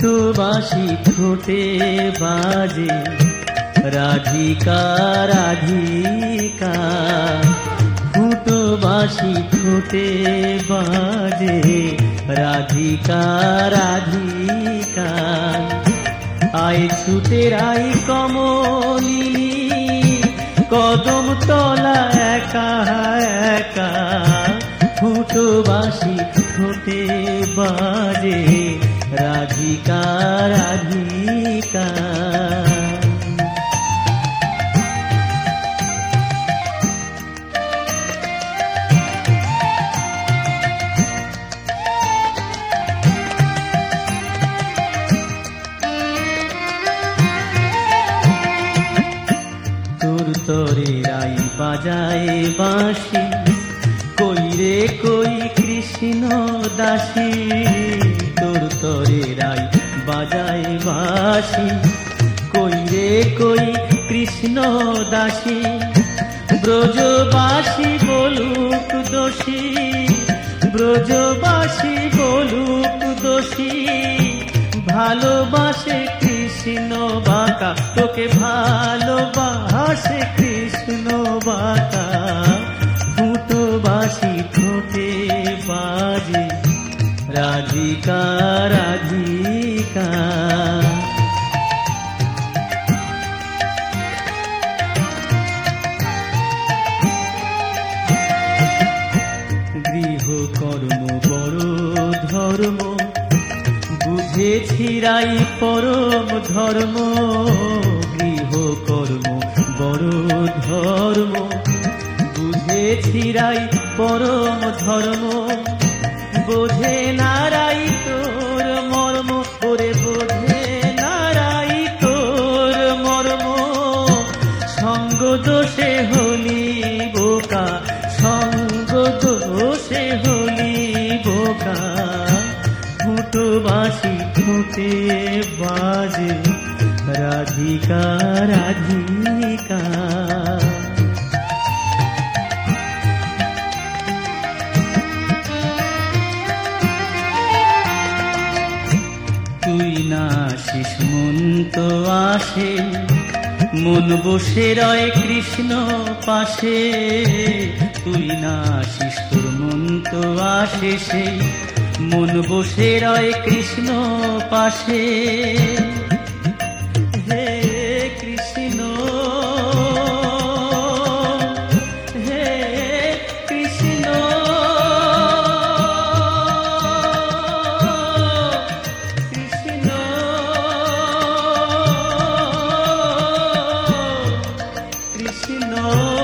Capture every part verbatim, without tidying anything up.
ফুটো বাঁশি ঠোঁটে বাজে রাধিকা রাধিকা, ফুটো বাঁশি ঠোঁটে বাজে রাধিকা রাধিকা। আয় ছুটে রাই কমলিনী কদম তলা একা একা, ফুটো বাঁশি ঠোঁটে বাজে রাধিকা রাধিকা। তোর তরে রাই বাজায় বাঁশি, কই রে কই কৃষ্ণ দাসী। তোর তরে রাই বাজায় বাঁশি, কই রে কই কৃষ্ণ দাসী। ব্রজবাসী বলুক দোষী, ব্রজবাসী বলুক দোষী, ভালোবাসে কৃষ্ণ বাঁকা, তোকে ভালোবাসে কৃষ্ণ বাঁকা। ফুটো বাঁশি ঠোঁটে বাজে রাধিকা রাধিকা। গৃহ কর্ম বড় ধর্ম, বুঝেছি রাই পরম ধর্ম। গৃহ কর্ম বড় ধর্ম, বুঝেছি রাই পরম ধর্ম। বোঝে না রাই তোর মর্ম, ওরে বোঝে না রাই তোর মর্ম। সঙ্গ দোষে হলি বোকা, সঙ্গ দোষে হলি বোকা। ফুটো বাঁশি ঠোঁটে বাজে রাধিকা রাধিকা। তুই না আসিস মন তো আসে, মন বসে রয় কৃষ্ণ পাশে। তুই না আসিস তোর মন তো আসে, সেই মন বসে রয় কৃষ্ণ পাশে। হে কৃষ্ণ হে কৃষ্ণ, কৃষ্ণ কৃষ্ণ।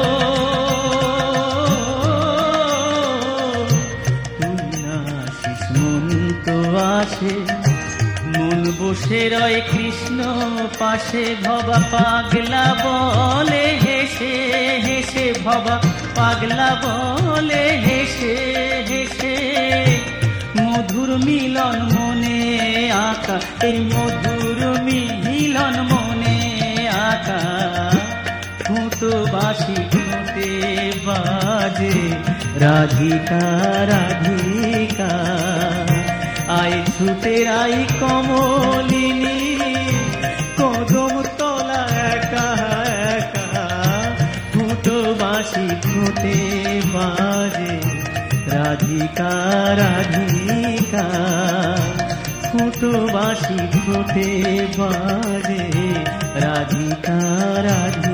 আসে মন বসে রয় কৃষ্ণ পাশে। ভবা পাগলা বলে হেসে হেসে, ভবা পাগলা বলে হেসে হেসে। মধুর মিলন মনে আঁকা, এই মধুর মিলন মনে আঁকা। ফুটো বাঁশি ঠোঁটে বাজে রাধিকা রাধিকা। আয় ছুটে রাই কমলিনী কদম তলা একা একা, ফুটো বাঁশি ঠোঁটে বাজে রাধিকা রাধিকা। ফুটো বাঁশি ঠোঁটে বাজে রাধিকা রাধিকা।